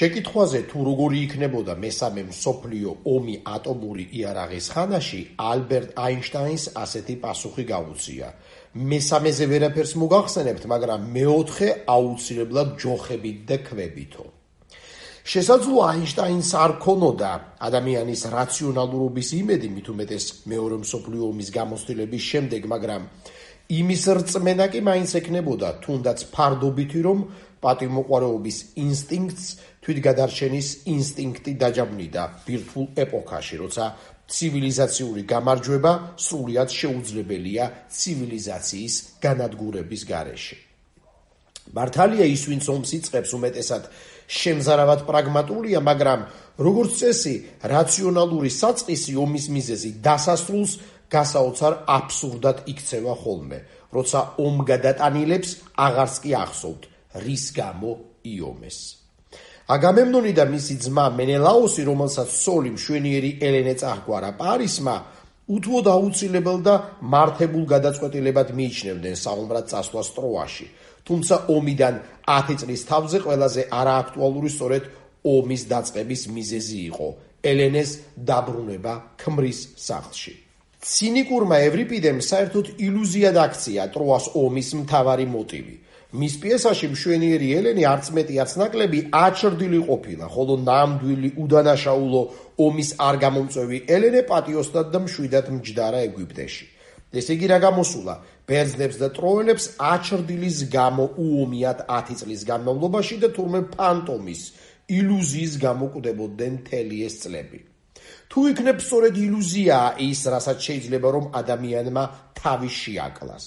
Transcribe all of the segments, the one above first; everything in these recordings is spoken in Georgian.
შეკითხვაზე თუ როგორი იქნებოდა მესამე მსოფლიო ომი ატომური იარაღის ხანაში, ალბერტ აინშტაინს ასეთი პასუხი გაუწია: მესამეზე ვერაფერს მოგახსენებთ, მაგრამ მეოთხე აუცილებლად ჯოხებით და კვებითო. შესაძლოა აინშტაინს არ ქონოდა ადამიანის რაციონალურობის იმედი, მით უმეტეს მეორე მსოფლიო ომის გამოცდილების შემდეგ, მაგრამ იმის რწმენა კი მაინც ექნებოდა, თუნდაც ფარდობითი, რომ პატივმოყვარეობის ინსტინქტს თვითგადარჩენის ინსტინქტი დაჯაბნიდა ბირთვულ ეპოქაში, როცა ცივილიზაციური გამარჯვება სრულად შეუძლებელია ცივილიზაციის განადგურების გარეშე. მართალია ის, ვინც ომს იწყებს, უმეტესად შემზარავად პრაგმატულია, მაგრამ როგორც წესი, რაციონალური საწყისი ომის მიზეზი დასასრულს გასაოცარ აბსურდად იქცევა ხოლმე, როცა ომგადატანილებს აღარც კი ახსოვთ, რის გამო იომეს. აგამემნონი და მისი ძმა მენელაოსი, რომელსაც სოლი მშვენიერი ელენე წაჰგვარა პარისმა, უთუოდ აუცილებელ და მართებულ გადაწყვეტილებად მიიჩნევდნენ საომრად წასვლას ტროაში, თუმცა ომიდან 10 წლის თავზე ყველაზე არააქტუალური სწორედ ომის დაწყების მიზეზი იყო ელენეს დაბრუნება ქმრის სახლში. ცინიკურმა ევრიპიდემ საერთოდ ილუზიად აქცია ტროას ომის მთავარი მოტივი. მის პიესაში მშვენიერი ელენე არც მეტი არც ნაკლები აჩრდილი ყოფილა, ხოლო ნამდვილი უდანაშაულო ომის არ გამომწვევი ელენე პატიოსდად და მშვიდად მჯდარა ეგვიპტეში. ესე იგი რა გამოსულა? ბერძნებს და ტროელებს აჩრდილის გამო უომიათ 10 წლის განმავლობაში და თურმე ფანტომის, ილუზიის გამო კვდებოდნენ მთელი ეს წლები. თუ იქნებ სწორედ ილუზიაა ის, რასაც შეიძლება რომ ადამიანმა თავი შეაკლას.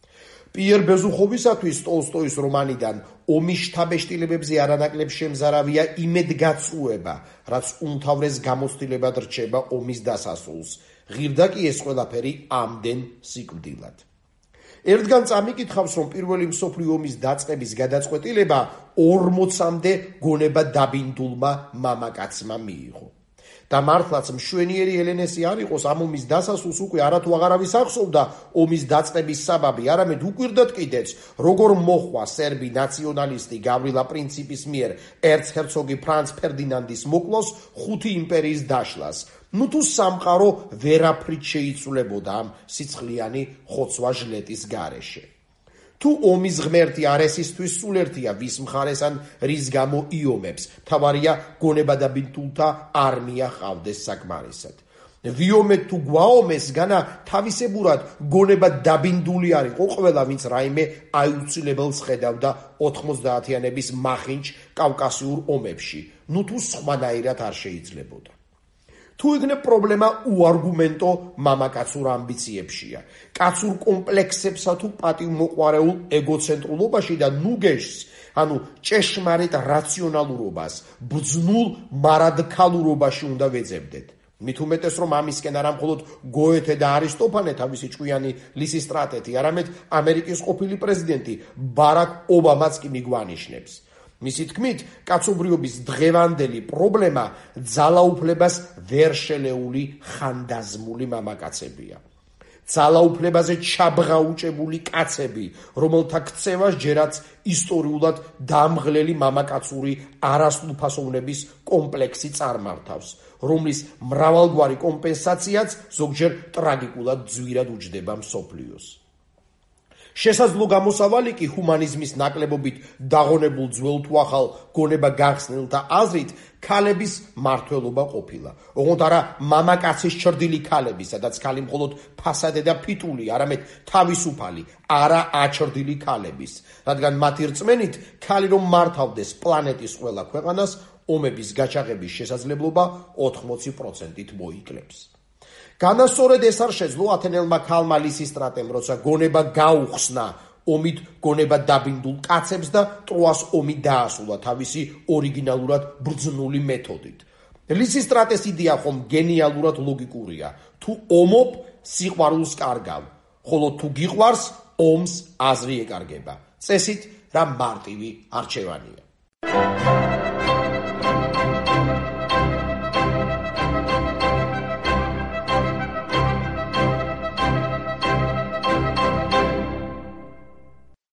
პიერ ბეზუხოვისათვის ტოლსტოის რომანიდან ომის შთაბეჭდილებებზე არანაკლებ შემზარავია იმედგაცრუება, რაც უმთავრეს გამოცდილებად რჩება ომის დასასრულს. ღირდა კი ეს ყველაფერი ამდენ სიკვდილად. ერთგან წამიკითხავს, რომ პირველი მსოფლიო ომის დაწყების გადაწყვეტილება 40-მდე გონება დაბინდულმა მამაკაცმა მიიღო. და მართლაც მშვენიერი ელენესი არ იყოს ამ ომის დასასრულს უკვე არათუ აღარავის ახსოვდა ომის დაწყების საბაბი, არამედ უკვირდათ კიდეც, როგორ მოჰყვა სერბი ნაციონალისტი გავრილა პრინციპის მიერ ერცჰერცოგი ფრანც ფერდინანდის მოკლოს 5 იმპერიის დაშლას. ნუ თუ სამყარო ვერაფრით შეიცვლებოდა ამ სიცხლიანი ხოცვა ჟლეტის გარეშე. თუ ომის ღმერთი არ ესისთვის სულერთია ვის მხარეს ან რის გამო იომებს, თავარია გონება დაბინდულთა არმია ყავდეს საკმარისად. ვიომეთ თუ გვაომეს, განა თავისებურად გონება დაბინდული არ იყო ყველა, ვინც რაიმე აუცილებელს ხედავდა 90-იანების მახინჯ კავკასიურ ომებში, ნუ თუ სხვანაირად არ შეიძლებოდა. თუ იქნებ პრობლემა უარგუმენტო მამაკაცურ ამბიციებშია, კაცურ კომპლექსებსა თუ პატივმოყვარეულ ეგოცენტრულობაში და ნუგეშს, ანუ ჭეშმარიტ რაციონალურობას, ბძნულ მარადქალურობაში უნდა ვეძებდეთ. მით უმეტეს, რომ ამისკენ არა მხოლოდ გოეთე და არისტოფანე თავისი ჭკვიანი ლისისტრატეთი, არამედ ამერიკის ყოფილი პრეზიდენტი ბარაკ ობამაც კი მიგვანიშნებს. მისი თქმით, კაცობრიობის დღევანდელი პრობლემა ძალაუფლებას ვერ შელეული ხანდაზმული მამაკაცებია. ძალაუფლებაზე ჩაბღაუჭებული კაცები, რომელთა ქცევას ჯერაც ისტორიულად დამღლელი მამაკაცური არასრულფასოვნების კომპლექსი წარმართავს, რომლის მრავალგვარი კომპენსაციაც ზოგჯერ ტრაგიკულად ძვირად უჯდება მსოფლიოს. შესაძლო გამოსავალი კი ჰუმანიზმის ნაკლებობით დაღონებულ ძველ თუ ახალ გონება გახსნილთა აზრით ქალების მართველობა ყოფილა. ოღონდ არა მამაკაცის ჩრდილი ქალები, სადაც ქალი მხოლოდ ფასადე და ფიტული, არამედ თავისუფალი, არა აჩრდილი ქალების, რადგან მათი რწმენით ქალი რომ მართავდეს პლანეტის ყველა ქვეყანას, ომების გაჩაღების შესაძლებლობა 80%-ით მოიკლებს. განასწორედ ეს არ შეძლო ათენელმა ქალმა ლისისტრატემ, როცა გონება გაუხსნა ომით გონება დაბინდულ კაცებს და ტროას ომი დაასრულა თავისი ორიგინალურად ბრძნული მეთოდით. ლისისტრატეს იდეა ხომ გენიალურად ლოგიკურია. თუ ომობ, სიყვარულს კარგავ, ხოლო თუ გიყვარს, ომს აზრი ეკარგება. წესით რა მარტივი არჩევანია.